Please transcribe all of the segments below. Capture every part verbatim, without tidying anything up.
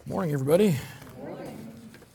Morning, everybody. Morning.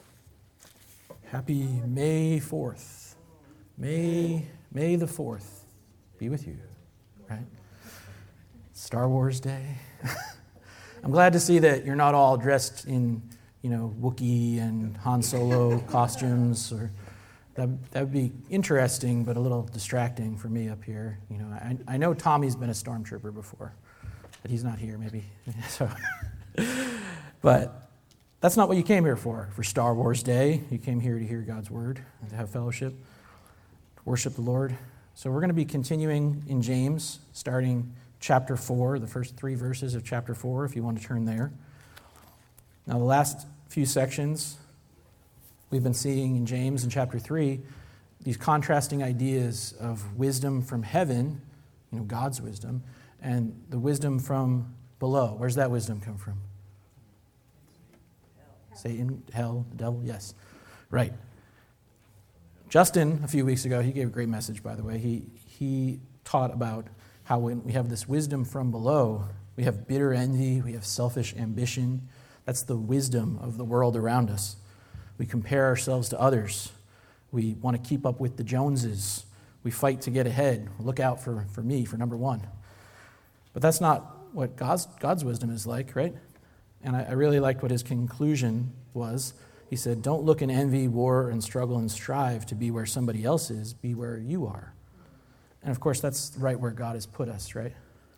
Happy May fourth. May, May the fourth be with you, right? Star Wars Day. I'm glad to see that you're not all dressed in, you know, Wookiee and Han Solo costumes. Or that that would be interesting, but a little distracting for me up here. You know, I, I know Tommy's been a stormtrooper before, but he's not here, maybe. So, but that's not what you came here for. For Star Wars Day, you came here to hear God's word, and to have fellowship, to worship the Lord. So we're going to be continuing in James, starting chapter four, the first three verses of chapter four, if you want to turn there. Now, the last few sections we've been seeing in James in chapter three, these contrasting ideas of wisdom from heaven, you know, God's wisdom, and the wisdom from below. Where's that wisdom come from? Satan, hell, the devil, yes. Right. Justin, a few weeks ago, he gave a great message, by the way. He he taught about how when we have this wisdom from below, we have bitter envy, we have selfish ambition. That's the wisdom of the world around us. We compare ourselves to others. We want to keep up with the Joneses. We fight to get ahead. Look out for, for me, for number one. But that's not what God's, God's wisdom is like, right? And I, I really liked what his conclusion was. He said, don't look in envy, war, and struggle and strive to be where somebody else is. Be where you are. And of course, that's right where God has put us, right?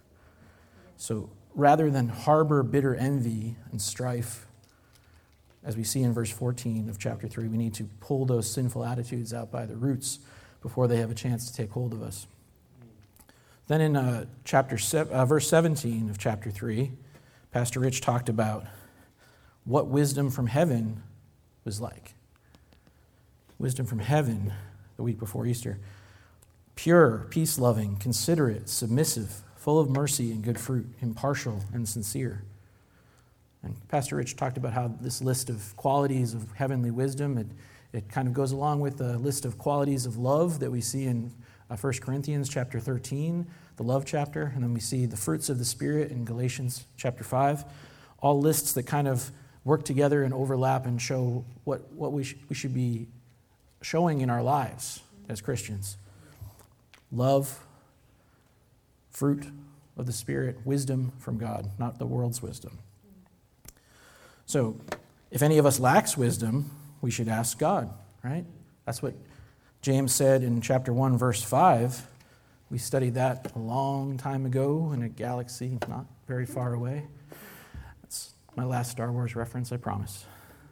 So rather than harbor bitter envy and strife, as we see in verse fourteen of chapter three, we need to pull those sinful attitudes out by the roots before they have a chance to take hold of us. Then in uh, chapter se- uh, verse seventeen of chapter three, Pastor Rich talked about what wisdom from heaven was like. Wisdom from heaven the week before Easter. Pure, peace-loving, considerate, submissive, full of mercy and good fruit, impartial and sincere. And Pastor Rich talked about how this list of qualities of heavenly wisdom, it, it kind of goes along with the list of qualities of love that we see in uh, First Corinthians chapter thirteen, the love chapter, and then we see the fruits of the Spirit in Galatians chapter five. All lists that kind of work together and overlap and show what, what we, sh- we should be showing in our lives as Christians. Love, fruit of the Spirit, wisdom from God, not the world's wisdom. So, if any of us lacks wisdom, we should ask God, right? That's what James said in chapter one, verse five. We studied that a long time ago in a galaxy not very far away. That's my last Star Wars reference, I promise.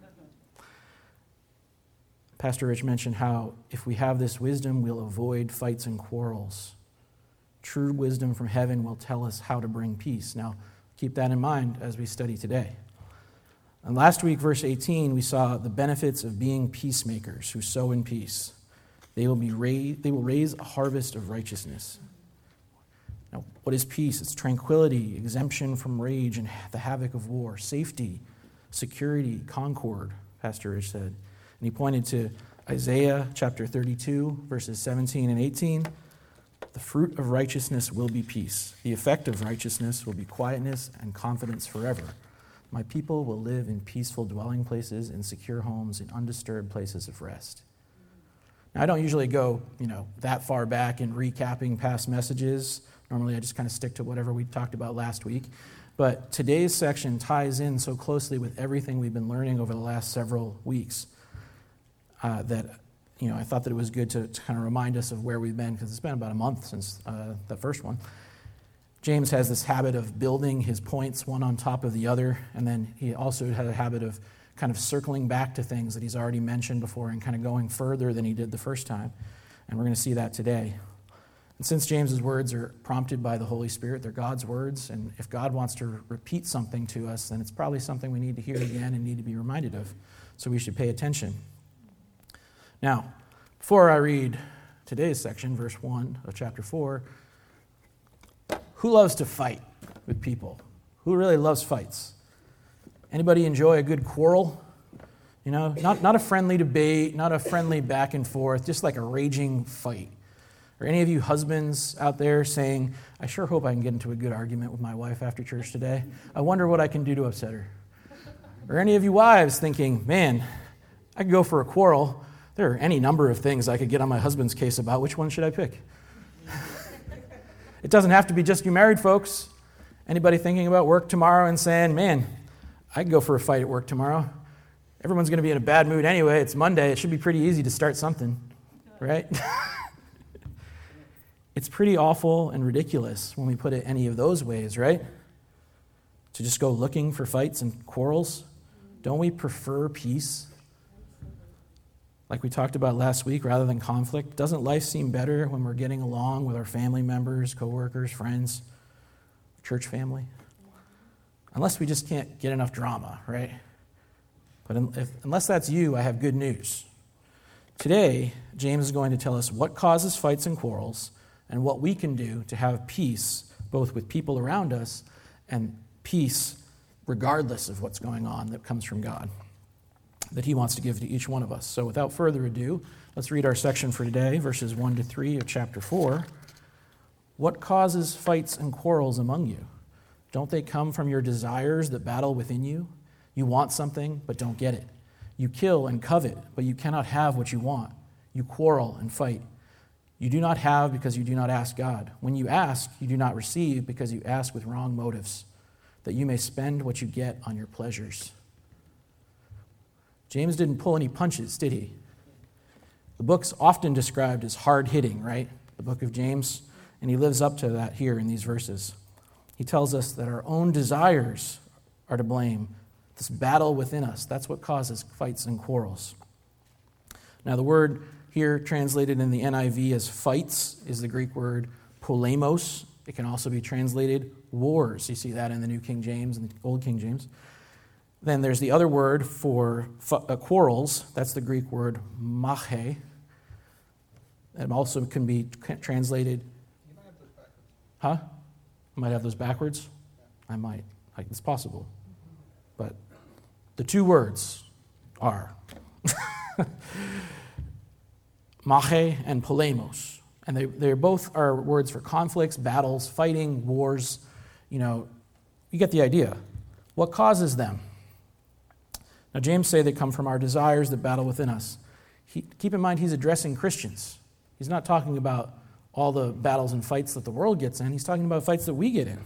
Pastor Rich mentioned how if we have this wisdom, we'll avoid fights and quarrels. True wisdom from heaven will tell us how to bring peace. Now, keep that in mind as we study today. And last week, verse eighteen, we saw the benefits of being peacemakers who sow in peace. They will be raised, they will raise a harvest of righteousness. Now, what is peace? It's tranquility, exemption from rage and the havoc of war, safety, security, concord, Pastor Rich said. And he pointed to Isaiah chapter thirty-two, verses seventeen and eighteen. The fruit of righteousness will be peace. The effect of righteousness will be quietness and confidence forever. My people will live in peaceful dwelling places, in secure homes, in undisturbed places of rest. Now, I don't usually go, you know, that far back in recapping past messages. Normally, I just kind of stick to whatever we talked about last week. But today's section ties in so closely with everything we've been learning over the last several weeks uh, that, you know, I thought that it was good to, to kind of remind us of where we've been, because it's been about a month since uh, the first one. James has this habit of building his points one on top of the other, and then he also had a habit of kind of circling back to things that he's already mentioned before and kind of going further than he did the first time. And we're going to see that today. And since James's words are prompted by the Holy Spirit, they're God's words, and if God wants to repeat something to us, then it's probably something we need to hear again and need to be reminded of. So we should pay attention. Now, before I read today's section, verse one of chapter four, who loves to fight with people? Who really loves fights? Anybody enjoy a good quarrel? You know, not, not a friendly debate, not a friendly back and forth, just like a raging fight. Or any of you husbands out there saying, I sure hope I can get into a good argument with my wife after church today. I wonder what I can do to upset her. Or any of you wives thinking, man, I could go for a quarrel. There are any number of things I could get on my husband's case about. Which one should I pick? It doesn't have to be just you married folks. Anybody thinking about work tomorrow and saying, man, I could go for a fight at work tomorrow. Everyone's going to be in a bad mood anyway. It's Monday. It should be pretty easy to start something, right? It's pretty awful and ridiculous when we put it any of those ways, right? To just go looking for fights and quarrels. Don't we prefer peace? Like we talked about last week, rather than conflict. Doesn't life seem better when we're getting along with our family members, coworkers, friends, church family? Unless we just can't get enough drama, right? But if, unless that's you, I have good news. Today, James is going to tell us what causes fights and quarrels and what we can do to have peace, both with people around us and peace regardless of what's going on that comes from God, that he wants to give to each one of us. So without further ado, let's read our section for today, verses one to three of chapter four. What causes fights and quarrels among you? Don't they come from your desires that battle within you? You want something, but don't get it. You kill and covet, but you cannot have what you want. You quarrel and fight. You do not have because you do not ask God. When you ask, you do not receive because you ask with wrong motives, that you may spend what you get on your pleasures. James didn't pull any punches, did he? The book's often described as hard-hitting, right? The book of James, and he lives up to that here in these verses. He tells us that our own desires are to blame. This battle within us, that's what causes fights and quarrels. Now, the word here translated in the N I V as fights is the Greek word polemos. It can also be translated wars. You see that in the New King James and the Old King James. Then there's the other word for quarrels. That's the Greek word mache. It also can be translated. You might have those backwards. Huh? I might have those backwards? I might. It's possible. But the two words are mache and polemos. And they they both are words for conflicts, battles, fighting, wars. You know, you get the idea. What causes them? Now, James say they come from our desires that battle within us. He, keep in mind, he's addressing Christians. He's not talking about all the battles and fights that the world gets in. He's talking about fights that we get in.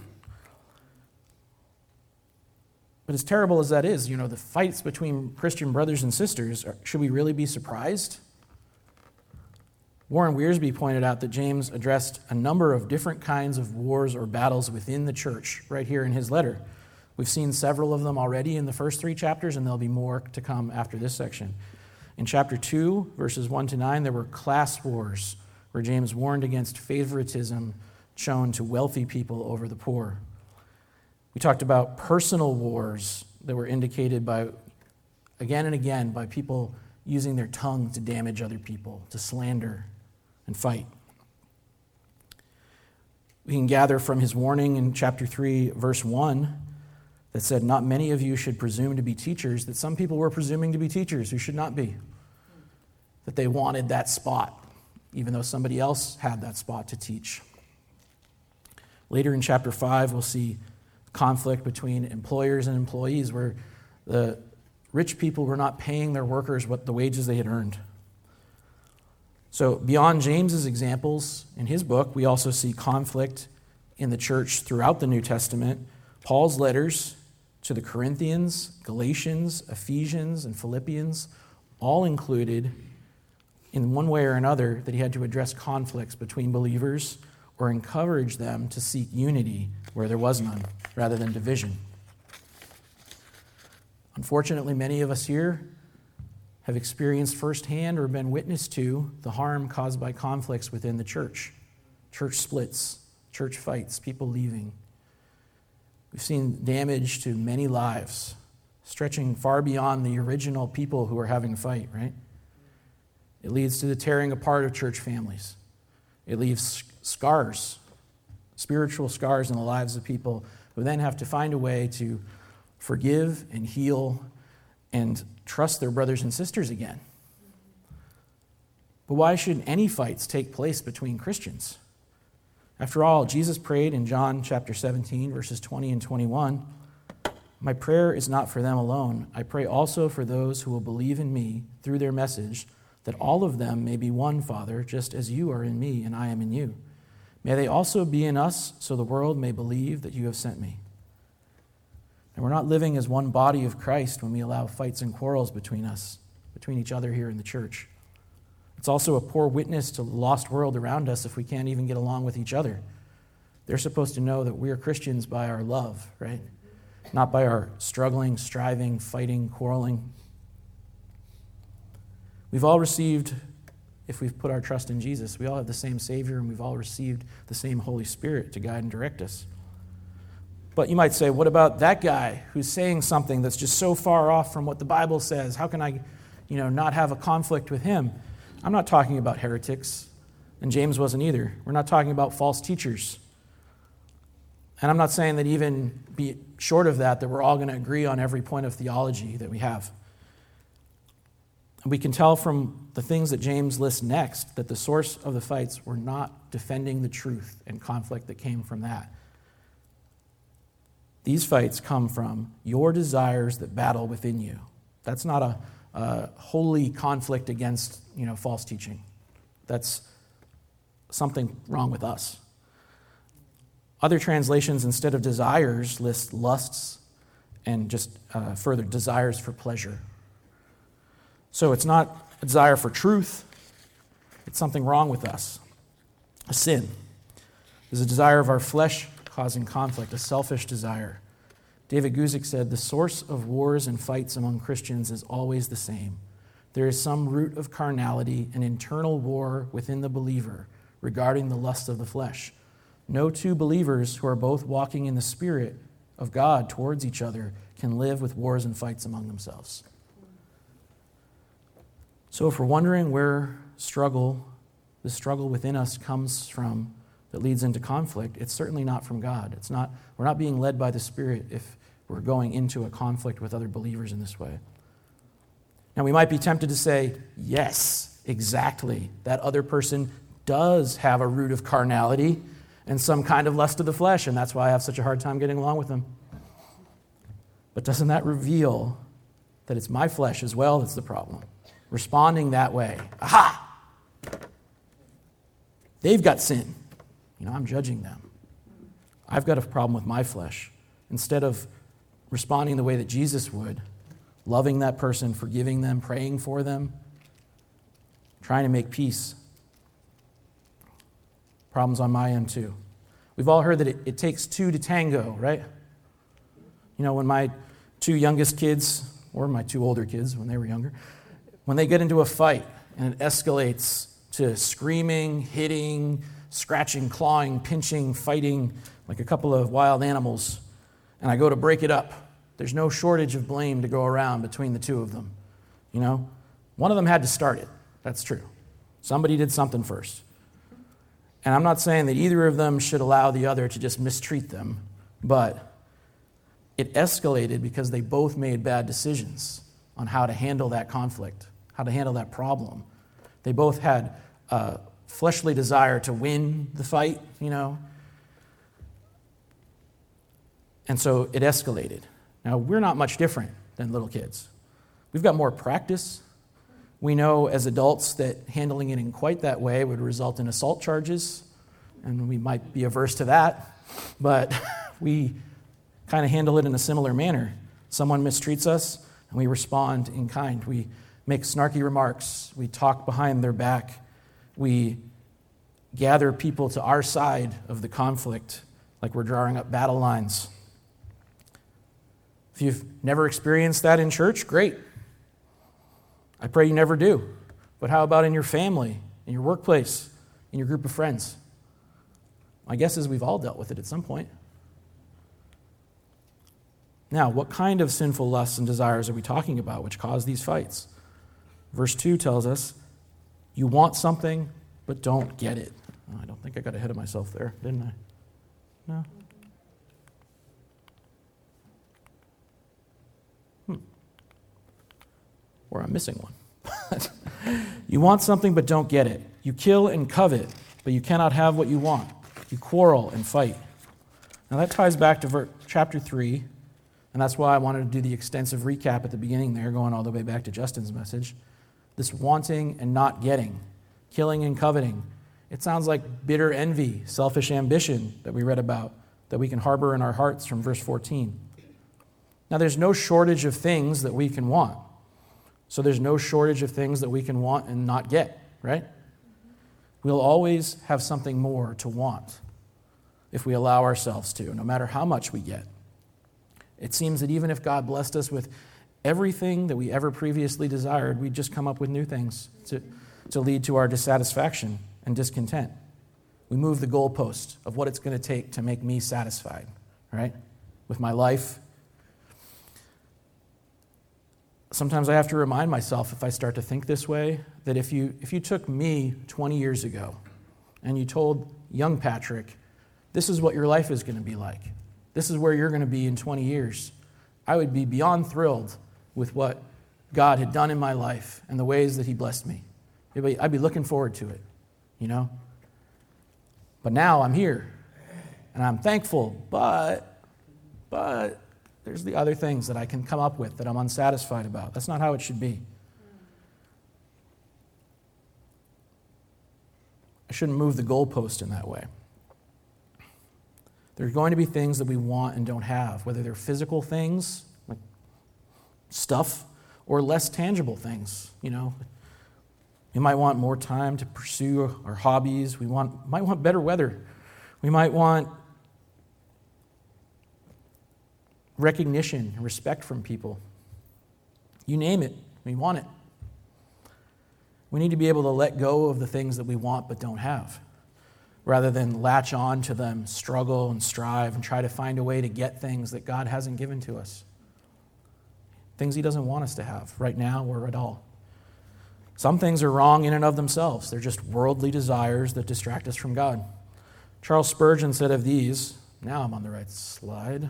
But as terrible as that is, you know, the fights between Christian brothers and sisters, should we really be surprised? Warren Wiersbe pointed out that James addressed a number of different kinds of wars or battles within the church right here in his letter. We've seen several of them already in the first three chapters, and there'll be more to come after this section. In chapter two, verses one to nine, there were class wars where James warned against favoritism shown to wealthy people over the poor. We talked about personal wars that were indicated by, again and again, by people using their tongue to damage other people, to slander and fight. We can gather from his warning in chapter three, verse one, that said, not many of you should presume to be teachers, that some people were presuming to be teachers who should not be. That they wanted that spot, even though somebody else had that spot to teach. Later in chapter five, we'll see conflict between employers and employees, where the rich people were not paying their workers what the wages they had earned. So beyond James's examples in his book, we also see conflict in the church throughout the New Testament. Paul's letters to the Corinthians, Galatians, Ephesians, and Philippians all included, in one way or another, that he had to address conflicts between believers or encourage them to seek unity where there was none, rather than division. Unfortunately, many of us here have experienced firsthand or been witness to the harm caused by conflicts within the church. Church splits, church fights, people leaving. We've seen damage to many lives, stretching far beyond the original people who are having a fight, right? It leads to the tearing apart of church families. It leaves scars, spiritual scars in the lives of people who then have to find a way to forgive and heal and trust their brothers and sisters again. But why should any fights take place between Christians? After all, Jesus prayed in John chapter seventeen, verses twenty and twenty-one, My prayer is not for them alone. I pray also for those who will believe in me through their message, that all of them may be one, Father, just as you are in me and I am in you. May they also be in us, so the world may believe that you have sent me. And we're not living as one body of Christ when we allow fights and quarrels between us, between each other here in the church. It's also a poor witness to the lost world around us if we can't even get along with each other. They're supposed to know that we are Christians by our love, right? Not by our struggling, striving, fighting, quarreling. We've all received, if we've put our trust in Jesus, we all have the same Savior, and we've all received the same Holy Spirit to guide and direct us. But you might say, what about that guy who's saying something that's just so far off from what the Bible says? How can I, you know, not have a conflict with him? I'm not talking about heretics, and James wasn't either. We're not talking about false teachers. And I'm not saying that even be short of that, that we're all going to agree on every point of theology that we have. And we can tell from the things that James lists next that the source of the fights were not defending the truth and conflict that came from that. These fights come from your desires that battle within you. That's not a, a holy conflict against, you know, false teaching. That's something wrong with us. Other translations, instead of desires, list lusts and just uh, further desires for pleasure. So it's not a desire for truth. It's something wrong with us. A sin. There's a desire of our flesh causing conflict, a selfish desire. David Guzik said, the source of wars and fights among Christians is always the same. There is some root of carnality, an internal war within the believer regarding the lust of the flesh. No two believers who are both walking in the Spirit of God towards each other can live with wars and fights among themselves. So if we're wondering where struggle, the struggle within us comes from that leads into conflict, it's certainly not from God. It's not, we're not being led by the Spirit if we're going into a conflict with other believers in this way. Now we might be tempted to say, yes, exactly. That other person does have a root of carnality and some kind of lust of the flesh, and that's why I have such a hard time getting along with them. But doesn't that reveal that it's my flesh as well that's the problem? Responding that way. Aha! They've got sin. You know, I'm judging them. I've got a problem with my flesh. Instead of responding the way that Jesus would, loving that person, forgiving them, praying for them, trying to make peace. Problems on my end too. We've all heard that it, it takes two to tango, right? You know, when my two youngest kids, or my two older kids when they were younger, when they get into a fight and it escalates to screaming, hitting, scratching, clawing, pinching, fighting like a couple of wild animals, and I go to break it up, there's no shortage of blame to go around between the two of them. You know, one of them had to start it. That's true. Somebody did something first. And I'm not saying that either of them should allow the other to just mistreat them, but it escalated because they both made bad decisions on how to handle that conflict, how to handle that problem. They both had a fleshly desire to win the fight, you know, and so it escalated. Now, we're not much different than little kids. We've got more practice. We know as adults that handling it in quite that way would result in assault charges, and we might be averse to that, but we kind of handle it in a similar manner. Someone mistreats us, and we respond in kind. We make snarky remarks. We talk behind their back. We gather people to our side of the conflict like we're drawing up battle lines. If you've never experienced that in church, great. I pray you never do. But how about in your family, in your workplace, in your group of friends? My guess is we've all dealt with it at some point. Now, what kind of sinful lusts and desires are we talking about which cause these fights? Verse two tells us, you want something, but don't get it. Oh, I don't think I got ahead of myself there, didn't I? No? Hmm. Or I'm missing one. You want something, but don't get it. You kill and covet, but you cannot have what you want. You quarrel and fight. Now that ties back to ver- chapter three, And that's why I wanted to do the extensive recap at the beginning there, going all the way back to Justin's message. This wanting and not getting, killing and coveting. It sounds like bitter envy, selfish ambition that we read about, that we can harbor in our hearts from verse fourteen. Now, there's no shortage of things that we can want. So there's no shortage of things that we can want and not get, right? We'll always have something more to want if we allow ourselves to, no matter how much we get. It seems that even if God blessed us with everything that we ever previously desired, we'd just come up with new things to, to lead to our dissatisfaction and discontent. We move the goalpost of what it's going to take to make me satisfied, right? With my life. Sometimes I have to remind myself, if I start to think this way, that if you if you took me twenty years ago and you told young Patrick, this is what your life is going to be like, this is where you're going to be in twenty years, I would be beyond thrilled with what God had done in my life and the ways that he blessed me. I'd be looking forward to it, you know? But now I'm here, and I'm thankful, but, but there's the other things that I can come up with that I'm unsatisfied about. That's not how it should be. I shouldn't move the goalpost in that way. There are going to be things that we want and don't have, whether they're physical things, like stuff, or less tangible things, you know. We might want more time to pursue our hobbies. We want, might want better weather. We might want recognition and respect from people. You name it, we want it. We need to be able to let go of the things that we want but don't have, rather than latch on to them, struggle and strive, and try to find a way to get things that God hasn't given to us. Things he doesn't want us to have right now or at all. Some things are wrong in and of themselves. They're just worldly desires that distract us from God. Charles Spurgeon said of these, now I'm on the right slide.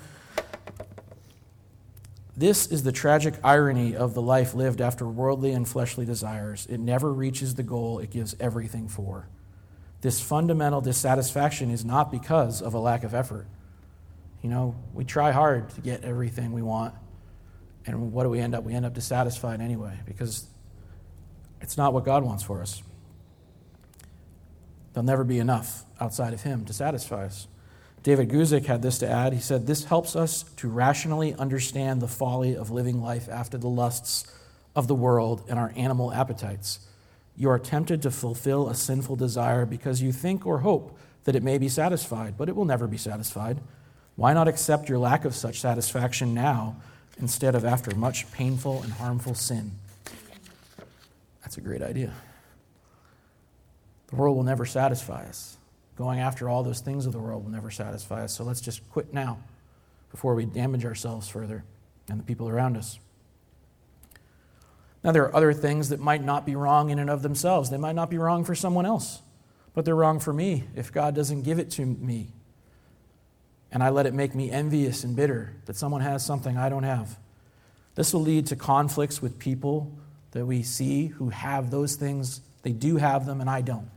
This is the tragic irony of the life lived after worldly and fleshly desires. It never reaches the goal it gives everything for. This fundamental dissatisfaction is not because of a lack of effort. You know, we try hard to get everything we want, and what do we end up? We end up dissatisfied anyway, because it's not what God wants for us. There'll never be enough outside of him to satisfy us. David Guzik had this to add. He said, this helps us to rationally understand the folly of living life after the lusts of the world and our animal appetites. You are tempted to fulfill a sinful desire because you think or hope that it may be satisfied, but it will never be satisfied. Why not accept your lack of such satisfaction now instead of after much painful and harmful sin? That's a great idea. The world will never satisfy us. Going after all those things of the world will never satisfy us. So let's just quit now before we damage ourselves further and the people around us. Now, there are other things that might not be wrong in and of themselves. They might not be wrong for someone else, but they're wrong for me if God doesn't give it to me. And I let it make me envious and bitter that someone has something I don't have. This will lead to conflicts with people that we see who have those things. They do have them and I don't.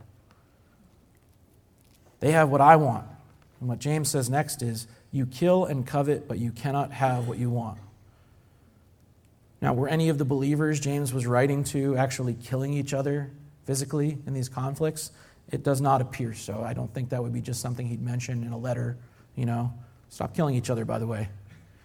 They have what I want. And what James says next is, you kill and covet, but you cannot have what you want. Now, were any of the believers James was writing to actually killing each other physically in these conflicts? It does not appear so. I don't think that would be just something he'd mention in a letter, you know. Stop killing each other, by the way.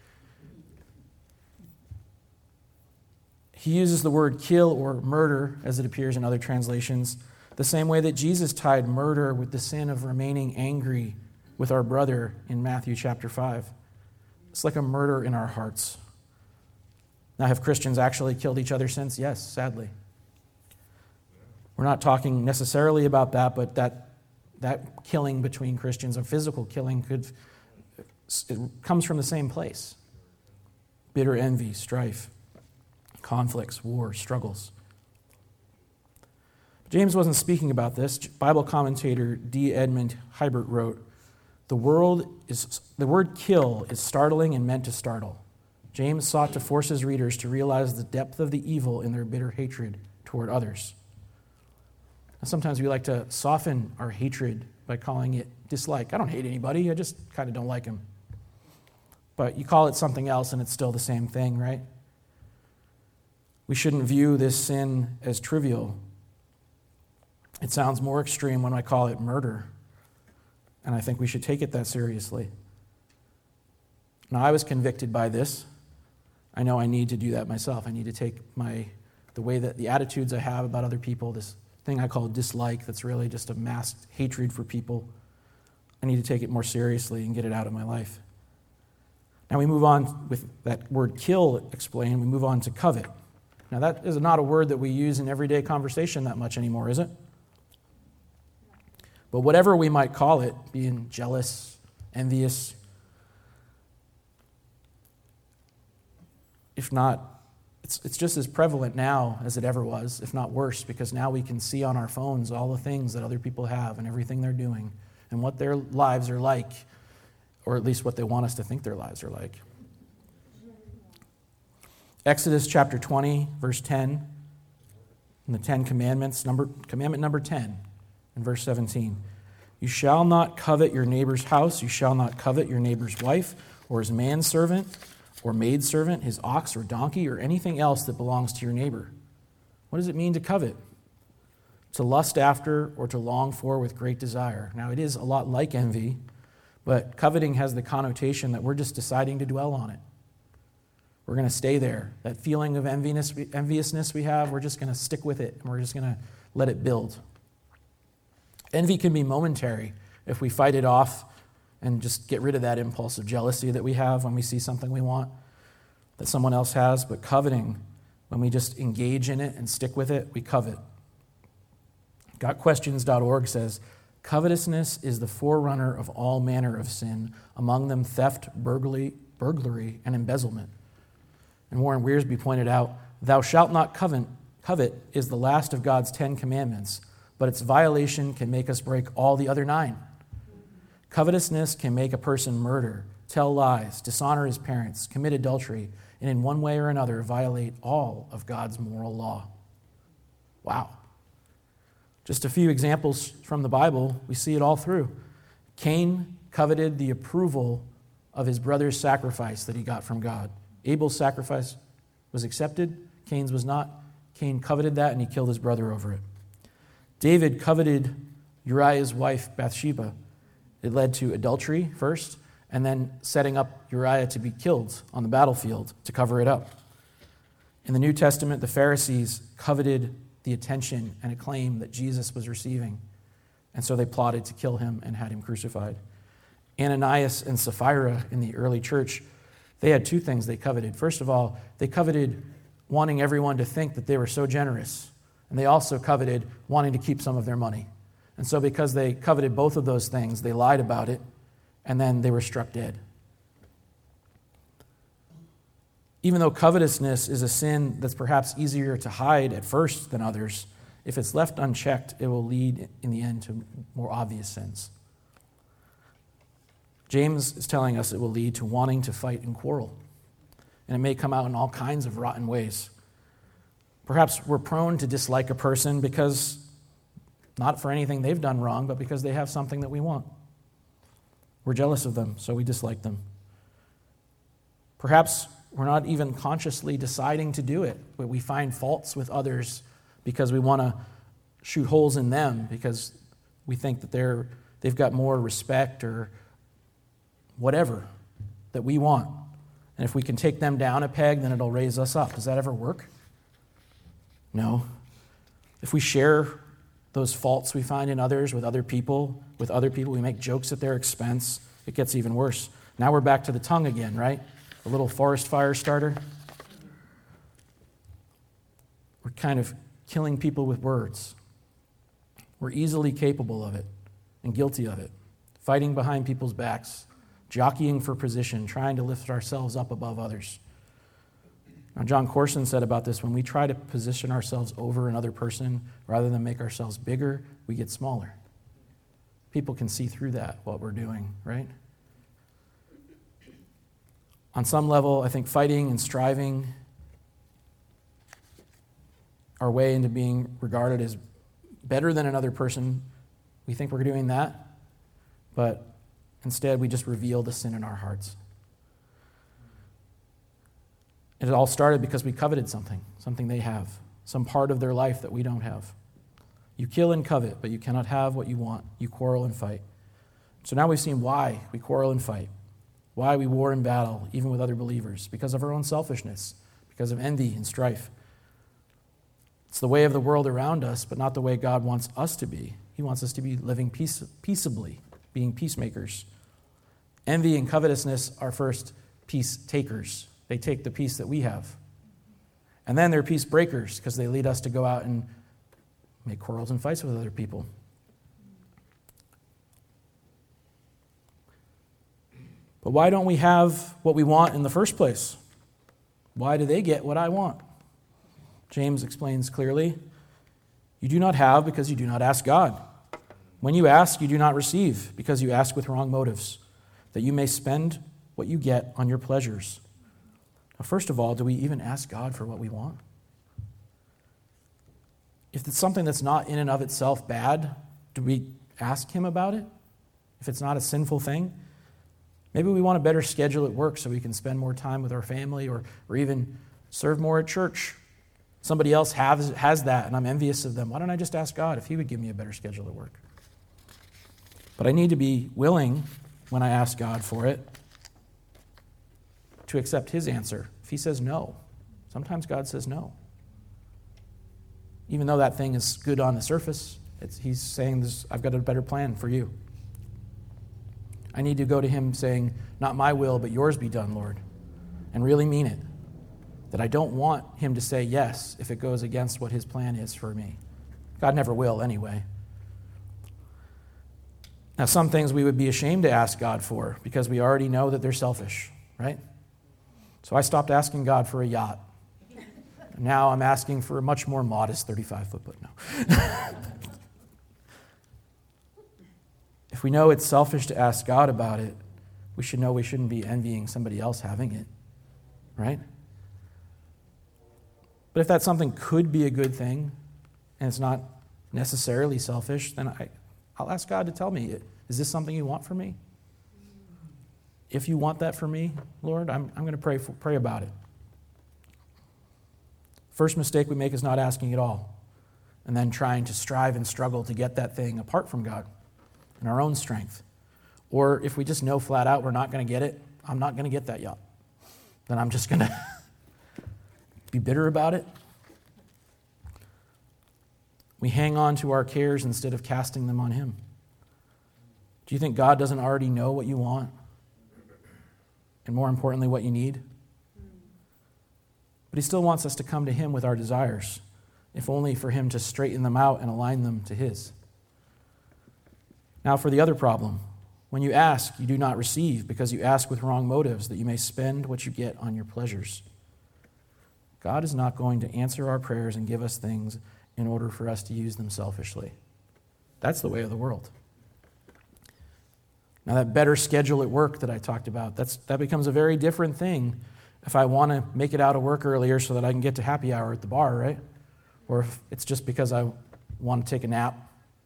He uses the word kill or murder, as it appears in other translations, the same way that Jesus tied murder with the sin of remaining angry with our brother in Matthew chapter five. It's like a murder in our hearts. Now, have Christians actually killed each other since? Yes, sadly. We're not talking necessarily about that, but that that killing between Christians, a physical killing, could it comes from the same place. Bitter envy, strife, conflicts, war, struggles. James wasn't speaking about this. Bible commentator D. Edmund Hiebert wrote, The world is the word kill is startling and meant to startle. James sought to force his readers to realize the depth of the evil in their bitter hatred toward others. Now, sometimes we like to soften our hatred by calling it dislike. I don't hate anybody, I just kind of don't like him. but you call it something else and it's still the same thing, right? We shouldn't view this sin as trivial. It sounds more extreme when I call it murder, and I think we should take it that seriously. Now, I was convicted by this. I know I need to do that myself. I need to take my the way that the attitudes I have about other people, this thing I call dislike, that's really just a masked hatred for people, I need to take it more seriously and get it out of my life. Now we move on with that word kill explained, we move on to covet. Now that is not a word that we use in everyday conversation that much anymore, is it? But whatever we might call it, being jealous, envious, if not, it's, it's just as prevalent now as it ever was, if not worse, because now we can see on our phones all the things that other people have and everything they're doing and what their lives are like, or at least what they want us to think their lives are like. Exodus chapter twenty, verse ten, and the Ten Commandments, number, commandment number ten, in verse seventeen. You shall not covet your neighbor's house, you shall not covet your neighbor's wife, or his manservant, or maidservant, his ox or donkey, or anything else that belongs to your neighbor. What does it mean to covet? To lust after or to long for with great desire. Now, it is a lot like envy, but coveting has the connotation that we're just deciding to dwell on it. We're going to stay there. That feeling of envious, enviousness we have, we're just going to stick with it, and we're just going to let it build. Envy can be momentary if we fight it off and just get rid of that impulse of jealousy that we have when we see something we want that someone else has. But coveting, when we just engage in it and stick with it, we covet. got questions dot org says, covetousness is the forerunner of all manner of sin, among them theft, burglary, burglary, and embezzlement. And Warren Wiersbe pointed out, thou shalt not covet, covet is the last of God's Ten Commandments, but its violation can make us break all the other nine. Covetousness can make a person murder, tell lies, dishonor his parents, commit adultery, and in one way or another violate all of God's moral law. Wow. Just a few examples from the Bible, we see it all through. Cain coveted the approval of his brother's sacrifice that he got from God. Abel's sacrifice was accepted, Cain's was not. Cain coveted that and he killed his brother over it. David coveted Uriah's wife Bathsheba. It led to adultery first, and then setting up Uriah to be killed on the battlefield to cover it up. In the New Testament, the Pharisees coveted the attention and acclaim that Jesus was receiving, and so they plotted to kill him and had him crucified. Ananias and Sapphira in the early church, they had two things they coveted. First of all, they coveted wanting everyone to think that they were so generous, and they also coveted wanting to keep some of their money. And so because they coveted both of those things, they lied about it, and then they were struck dead. Even though covetousness is a sin that's perhaps easier to hide at first than others, if it's left unchecked, it will lead in the end to more obvious sins. James is telling us it will lead to wanting to fight and quarrel, and it may come out in all kinds of rotten ways. Perhaps we're prone to dislike a person because not for anything they've done wrong, but because they have something that we want. We're jealous of them, so we dislike them. Perhaps we're not even consciously deciding to do it, but we find faults with others because we want to shoot holes in them because we think that they're, they've got more respect or whatever that we want. And if we can take them down a peg, then it'll raise us up. Does that ever work? No. If we share those faults we find in others with other people, with other people, we make jokes at their expense, it gets even worse. Now we're back to the tongue again, right? A little forest fire starter. We're kind of killing people with words. We're easily capable of it and guilty of it. Fighting behind people's backs, jockeying for position, trying to lift ourselves up above others. Now, John Corson said about this, when we try to position ourselves over another person rather than make ourselves bigger, we get smaller. People can see through that, what we're doing, right? On some level, I think fighting and striving our way into being regarded as better than another person, we think we're doing that, but instead we just reveal the sin in our hearts. It all started because we coveted something, something they have, some part of their life that we don't have. You kill and covet, but you cannot have what you want. You quarrel and fight. So now we've seen why we quarrel and fight, why we war in battle, even with other believers, because of our own selfishness, because of envy and strife. It's the way of the world around us, but not the way God wants us to be. He wants us to be living peace, peaceably, being peacemakers. Envy and covetousness are first peace takers. They take the peace that we have. And then they're peace breakers because they lead us to go out and make quarrels and fights with other people. But why don't we have what we want in the first place? Why do they get what I want? James explains clearly, you do not have because you do not ask God. When you ask, you do not receive because you ask with wrong motives, that you may spend what you get on your pleasures. Now, first of all, do we even ask God for what we want? If it's something that's not in and of itself bad, do we ask Him about it? If it's not a sinful thing? Maybe we want a better schedule at work so we can spend more time with our family or, or even serve more at church. Somebody else has, has that, and I'm envious of them. Why don't I just ask God if He would give me a better schedule at work? But I need to be willing, when I ask God for it, to accept His answer. If He says no, sometimes God says no. Even though that thing is good on the surface, it's, He's saying, this, I've got a better plan for you. I need to go to Him saying, not my will, but yours be done, Lord, and really mean it. That I don't want Him to say yes if it goes against what His plan is for me. God never will anyway. Now, some things we would be ashamed to ask God for because we already know that they're selfish, right? So I stopped asking God for a yacht. Now I'm asking for a much more modest thirty-five foot boat. No. If we know it's selfish to ask God about it, we should know we shouldn't be envying somebody else having it, right? But if that something could be a good thing, and it's not necessarily selfish, then I, I'll ask God to tell me, is this something you want for me? If you want that for me, Lord, I'm, I'm going to pray, for, pray about it. First mistake we make is not asking at all, and then trying to strive and struggle to get that thing apart from God in our own strength. Or if we just know flat out we're not going to get it, I'm not going to get that yacht, then I'm just going to be bitter about it. We hang on to our cares instead of casting them on Him. Do you think God doesn't already know what you want? And more importantly, what you need? But He still wants us to come to Him with our desires, if only for Him to straighten them out and align them to His. Now for the other problem. When you ask, you do not receive because you ask with wrong motives, that you may spend what you get on your pleasures. God is not going to answer our prayers and give us things in order for us to use them selfishly. That's the way of the world. Now that better schedule at work that I talked about, that's, that becomes a very different thing if I want to make it out of work earlier so that I can get to happy hour at the bar, right? Or if it's just because I want to take a nap.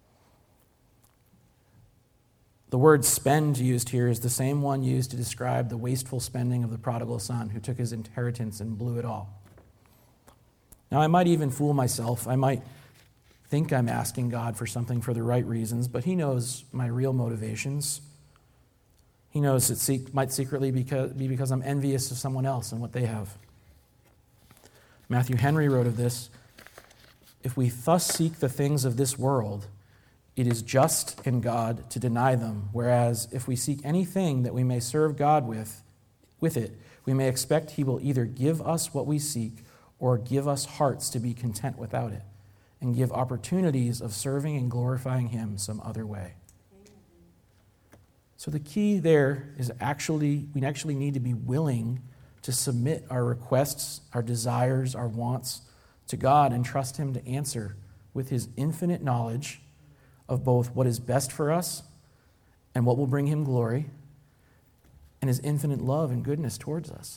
The word spend used here is the same one used to describe the wasteful spending of the prodigal son who took his inheritance and blew it all. Now, I might even fool myself. I might think I'm asking God for something for the right reasons, but He knows my real motivations. He knows it might secretly be because I'm envious of someone else and what they have. Matthew Henry wrote of this, if we thus seek the things of this world, it is just in God to deny them, whereas if we seek anything that we may serve God with, with it, we may expect He will either give us what we seek or give us hearts to be content without it, and give opportunities of serving and glorifying Him some other way. So the key there is actually, we actually need to be willing to submit our requests, our desires, our wants to God and trust Him to answer with His infinite knowledge of both what is best for us and what will bring Him glory, and His infinite love and goodness towards us.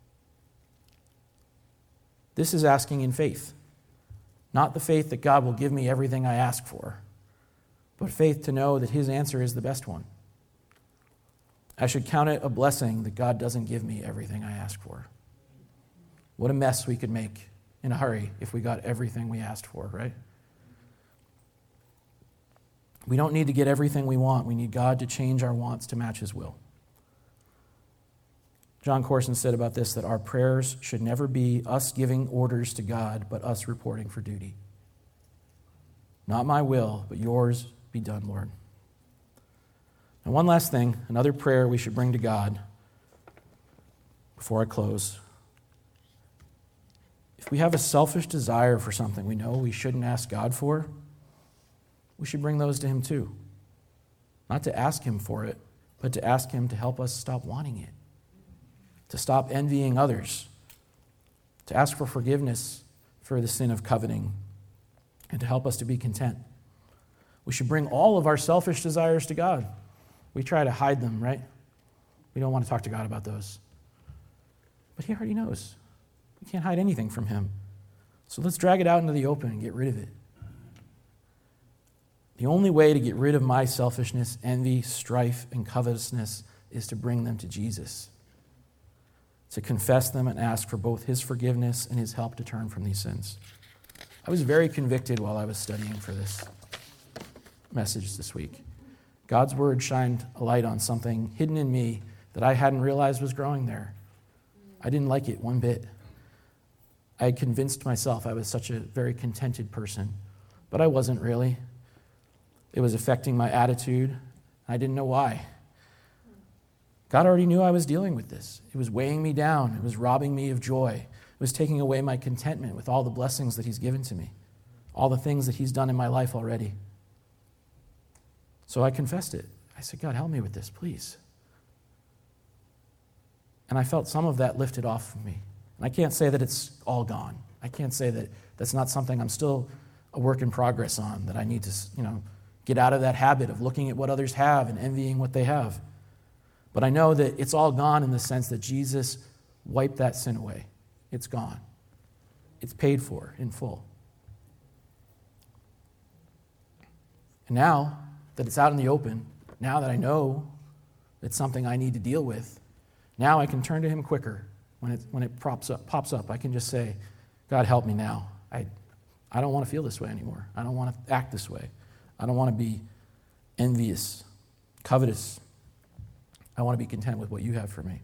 This is asking in faith, not the faith that God will give me everything I ask for, but faith to know that His answer is the best one. I should count it a blessing that God doesn't give me everything I ask for. What a mess we could make in a hurry if we got everything we asked for, right? We don't need to get everything we want. We need God to change our wants to match his will. John Corson said about this that our prayers should never be us giving orders to God, but us reporting for duty. Not my will, but yours be done, Lord. And one last thing, another prayer we should bring to God before I close. If we have a selfish desire for something we know we shouldn't ask God for, we should bring those to him too. Not to ask him for it, but to ask him to help us stop wanting it, to stop envying others, to ask for forgiveness for the sin of coveting, and to help us to be content. We should bring all of our selfish desires to God. We try to hide them, right? We don't want to talk to God about those. But he already knows. We can't hide anything from him. So let's drag it out into the open and get rid of it. The only way to get rid of my selfishness, envy, strife, and covetousness is to bring them to Jesus, to confess them and ask for both his forgiveness and his help to turn from these sins. I was very convicted while I was studying for this message this week. God's word shined a light on something hidden in me that I hadn't realized was growing there. I didn't like it one bit. I had convinced myself I was such a very contented person, but I wasn't really. It was affecting my attitude. I didn't know why. God already knew I was dealing with this. It was weighing me down. It was robbing me of joy. It was taking away my contentment with all the blessings that he's given to me, all the things that he's done in my life already. So I confessed it. I said, God, help me with this, please. And I felt some of that lifted off of me. And I can't say that it's all gone. I can't say that that's not something I'm still a work in progress on, that I need to, you know, get out of that habit of looking at what others have and envying what they have. But I know that it's all gone in the sense that Jesus wiped that sin away. It's gone. It's paid for in full. And now that it's out in the open, now that I know it's something I need to deal with, now I can turn to him quicker. When it when it pops up, pops up, I can just say, God, help me now. I, I don't want to feel this way anymore. I don't want to act this way. I don't want to be envious, covetous. I want to be content with what you have for me.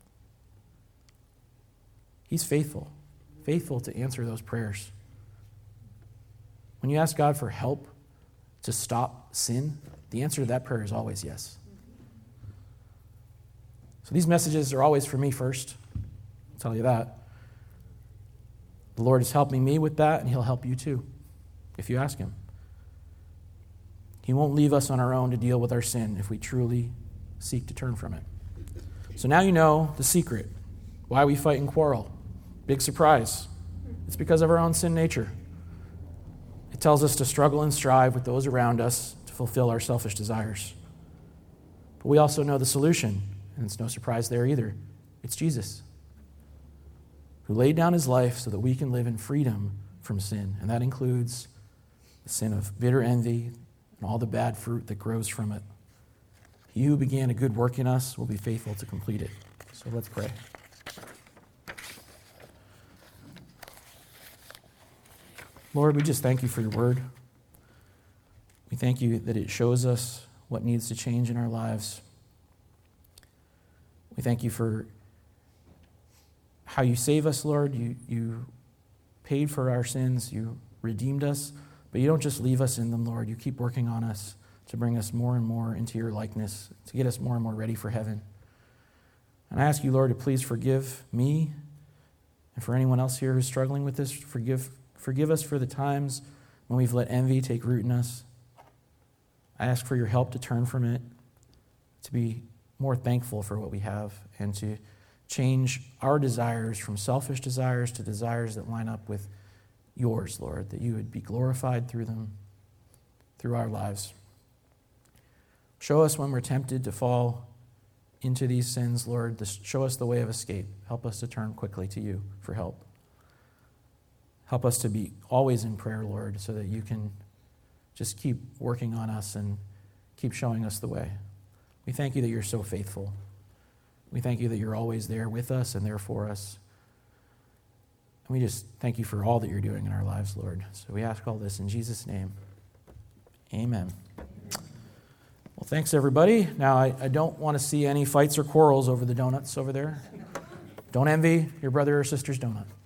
He's faithful, faithful to answer those prayers. When you ask God for help to stop sin, the answer to that prayer is always yes. So these messages are always for me first. I'll tell you that. The Lord is helping me with that, and he'll help you too, if you ask him. He won't leave us on our own to deal with our sin if we truly seek to turn from it. So now you know the secret, why we fight and quarrel. Big surprise. It's because of our own sin nature. It tells us to struggle and strive with those around us to fulfill our selfish desires. But we also know the solution, and it's no surprise there either. It's Jesus, who laid down his life so that we can live in freedom from sin. And that includes the sin of bitter envy and all the bad fruit that grows from it. He who began a good work in us will be faithful to complete it. So let's pray. Lord, we just thank you for your word. We thank you that it shows us what needs to change in our lives. We thank you for how you save us, Lord. You, you paid for our sins. You redeemed us. But you don't just leave us in them, Lord. You keep working on us to bring us more and more into your likeness, to get us more and more ready for heaven. And I ask you, Lord, to please forgive me and for anyone else here who's struggling with this. Forgive, forgive us for the times when we've let envy take root in us. I ask for your help to turn from it, to be more thankful for what we have, and to change our desires from selfish desires to desires that line up with yours, Lord, that you would be glorified through them, through our lives. Show us when we're tempted to fall into these sins, Lord. Show us the way of escape. Help us to turn quickly to you for help. Help us to be always in prayer, Lord, so that you can just keep working on us and keep showing us the way. We thank you that you're so faithful. We thank you that you're always there with us and there for us. And we just thank you for all that you're doing in our lives, Lord. So we ask all this in Jesus' name. Amen. Well, thanks, everybody. Now, I, I don't want to see any fights or quarrels over the donuts over there. Don't envy your brother or sister's donut.